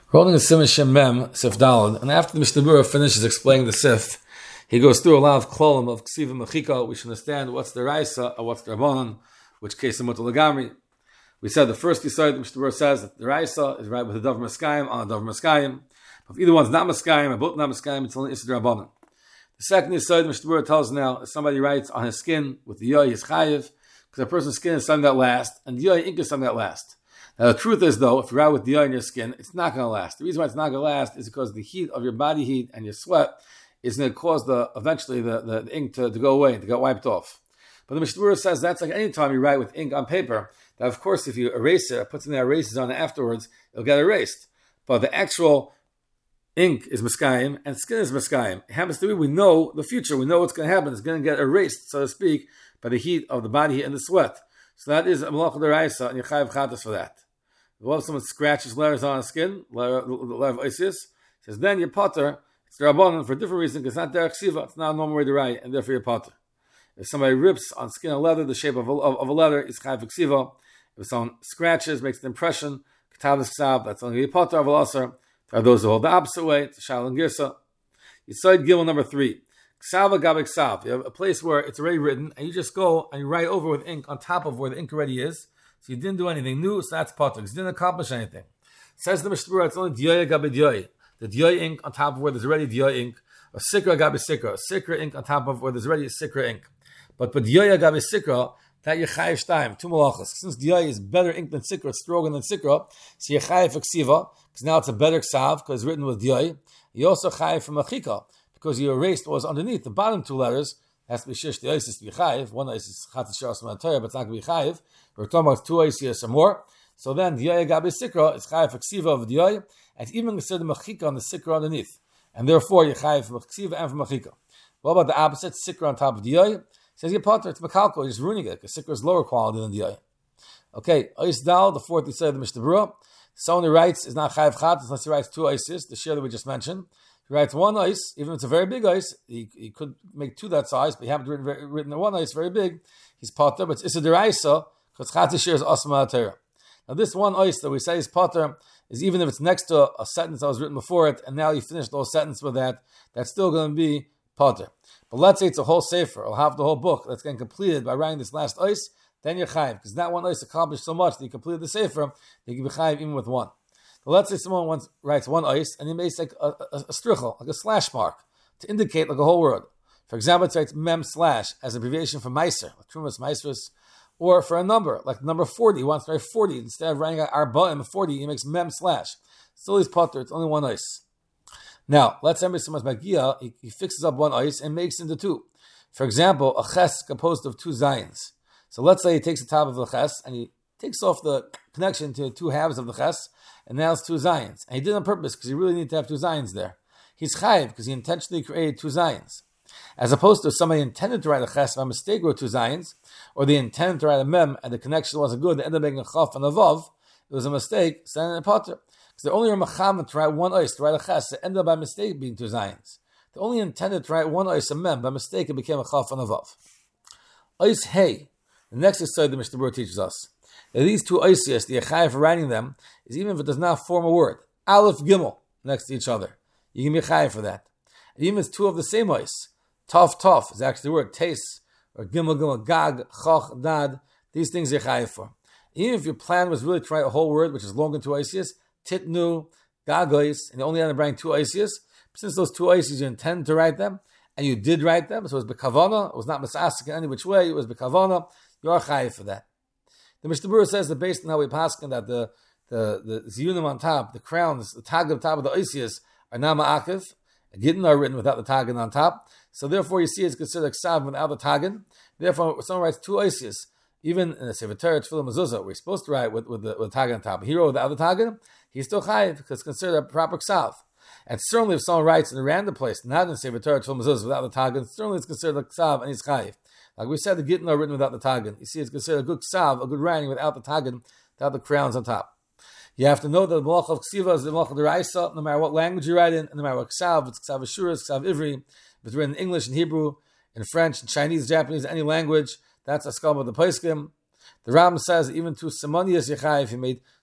Holding a Siman Shem Mem, Sif Dalad, and after the Mishnah Berurah finishes explaining the Sif, he goes through a lot of klolim of Ksiva Mechika. We should understand what's the Raisa or what's the Rabbanon, which case the Mutal Lagamri. We said the first Yisod, the Mishnah Berurah says that the Raisa is right with the Davar Maskayim on the Davar Maskayim. If either one's not Maskayim or both not Maskayim, it's only Issa Rabbanon. The second Yisod, the Mishnah Berurah tells us now, if somebody writes on his skin with the Yoy, is Chayiv, because a person's skin is something that lasts, and the Yoy ink is something that lasts. Now the truth is though, if you write with the Yoy in your skin, it's not going to last. The reason why it's not going to last is because the heat of your body heat and your sweat is going to cause eventually the ink to go away, to get wiped off. But the Mishnah Berurah says that's like any time you write with ink on paper, that of course if you erase it, or put some erasers on it afterwards, it'll get erased. But the actual ink is Maskayim and skin is Maskayim. It happens to be, we know the future, we know what's going to happen. It's going to get erased, so to speak, by the heat of the body heat and the sweat. So that is a Malach D'Oraisa, and you chayav chatas for that. If someone scratches letters on the skin, letter of Isis, says then you're potter. It's the Rabbanon for a different reason, because it's not derech siva, it's not a normal way to write, and therefore you're potter. If somebody rips on skin of leather the shape of a letter, it's chayav siva. If someone scratches, makes an impression, katav ksav, that's only a potter of alasar. There are those who hold the opposite way, it's shal and girsa. Yisod Gimel number 3. Ksav agab ksav. You have a place where it's already written, and you just go and you write over with ink on top of where the ink already is. So you didn't do anything new, so that's potter. You didn't accomplish anything. Says the Mishnah Berurah, it's only dioy agab dioy. The dioy ink on top of where there's already dioy ink. Or sikra agab sikra. Sikra ink on top of where there's already sikra ink. But dioy agab sikra, that you chayiv shtayim, two malachas. Since dioy is better ink than sikra, it's stronger than sikra, so you chayiv ksiva, because now it's a better ksav, because it's written with dioy. You also chayiv from machika, because you erased what was underneath. The bottom two letters has to be shish, the isis to be chayiv. One isis is chatzis shas manatayah, but it's not going to be chayiv. We're talking about two isis or more. So then dioy gabi sikra is chayiv ksiva of dioy, and it's even considered machika on the sikra underneath. And therefore you chayiv from ksiva and from machika. What about the opposite, sikra on top of dioy? Says your potter, it's makalko, you're just ruining it, because sikra is lower quality than dioy. Okay, Ois Dal, the fourth Yisod of the Mishnah Berurah. Someone who writes is not chayiv chat unless he writes two isis, the share that we just mentioned. He writes one ice, even if it's a very big ice, he could make two that size, but he happened to written one ice very big, he's potter, but it's Issa D'Oraisa, because chat share is asma atera. Now this one ice that we say is potter, is even if it's next to a sentence that was written before it, and now you finish the whole sentence with that, that's still going to be potter. But let's say it's a whole sefer, or half the whole book that's getting completed by writing this last ice, then you're chayiv, because that one ice accomplished so much that you completed the sefer, you can be chayiv even with one. But let's say someone writes one ice, and he makes like a strichel, like a slash mark, to indicate like a whole word. For example, it writes mem slash as an abbreviation for meiser, like trumas meisers, or for a number, like number 40, he wants to write 40, instead of writing arba and 40, he makes mem slash. Still he's potter, it's only one ice. Now, let's say someone's magia, he fixes up one ice and makes into two. For example, a ches composed of two zayins. So let's say he takes the top of the ches and he takes off the connection to the two halves of the ches, and now it's two zayins. And he did it on purpose because he really needed to have two zayins there. He's chayiv because he intentionally created two zayins. As opposed to somebody intended to write a ches by mistake wrote two zayins, or they intended to write a mem and the connection wasn't good, they ended up making a chaf and a vav. It was a mistake, sending a potter. Because they only were mechamed to write one ice, to write a ches, it ended up by mistake being two zayins. They only intended to write one ice, a mem, by mistake it became a chaf and a vav. Ice hey, the next Yisod the Mishnah Berurah teaches us. Now these two isis, the chayiv for writing them, is even if it does not form a word. Aleph Gimel, next to each other. You can be chayiv for that. And even if it's two of the same ice, Tov is actually the word, Tes, or Gimel, Gag, Choch, Dad, these things you're chayiv for. Even if your plan was really to write a whole word, which is long in two isis, Titnu, Gagois, and you only had to write two isis, since those two isis you intend to write them, and you did write them, so it was bekavana, it was not misasik in any which way, it was bekavana, you are chayiv for that. The Mishnah Berurah says that based on how we paskin that the ziyunim on top, the crowns, the tag on top of the oisias are not ma'akiv, gittin are written without the tagin on top. So therefore you see it's considered ksav without the tagin. Therefore when someone writes two oisias, even in the Sefer Torah Tefillah Mezuzah, we're supposed to write with the tagin on top. He wrote without the tagin, he's still chayiv because it's considered a proper ksav. And certainly if someone writes in a random place, not in the Sefer Torah Tefillah Mezuzah without the tagin, certainly it's considered a ksav and he's chayiv. Like we said, the gittin are written without the tagin. You see, it's considered a good ksav, a good writing without the tagin, without the crowns on top. You have to know that the malach of ksiva is the malach of D'Oraisa, no matter what language you write in, no matter what ksav, it's ksav ashura, it's ksav ivri, if it's written in English, in Hebrew, in French, in Chinese, Japanese, any language, that's a skam of the poskim. The Ram says even to simonias yechayiv, he made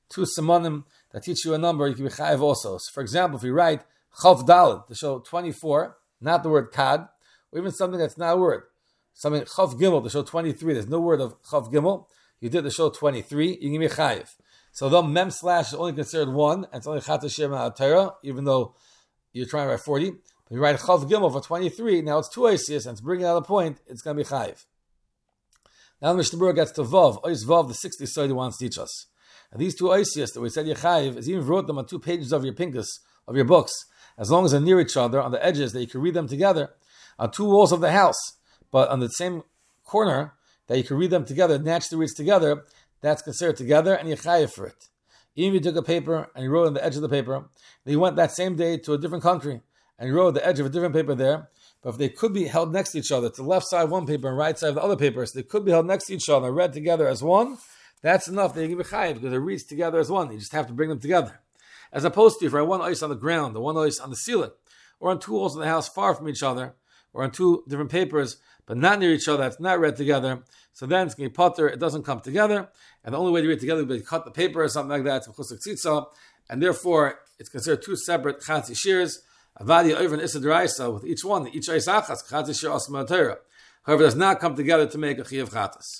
two simonim that teach you a number, you can be chayiv also. So for example, if you write chav daled to show 24, not the word kad, or even something that's not a word, something chav gimel to show 23, there's no word of chav gimel, you did to show 23, you can be chayiv. So though mem slash is only considered one, and it's only chat shir ma'atera, even though you're trying to write 40, but you write chav gimel for 23, now it's two oisius, and to bring out a point, it's going to be chayiv. Now the Mishnah Berurah gets to vav, ois vav, the 60 side he wants to teach us. And these two oisius that we said yechayiv, is even wrote them on 2 pages of your pinkus, of your books, as long as they're near each other, on the edges, that you can read them together, on 2 walls of the house, but on the same corner, that you can read them together, naturally reads together, that's considered together, and you're chayiv for it. Even if you took a paper, and you wrote on the edge of the paper, then you went that same day to a different country, and you wrote the edge of a different paper there, but if they could be held next to each other, to the left side of one paper and right side of the other paper, so they could be held next to each other, read together as one, that's enough that you can be chayiv, because it reads together as one. You just have to bring them together. As opposed to if I have one ice on the ground, or one ice on the ceiling, or on 2 walls of the house far from each other, or on 2 different papers, but not near each other, it's not read together, so then it's going to be potter, it doesn't come together, and the only way to read together would be to cut the paper or something like that, and therefore it's considered 2 separate chatzi shears, avadi over and issa deraisa, with each one, each ice achas, chatzi shear asma Torah. However, it does not come together to make a chiyav chatas.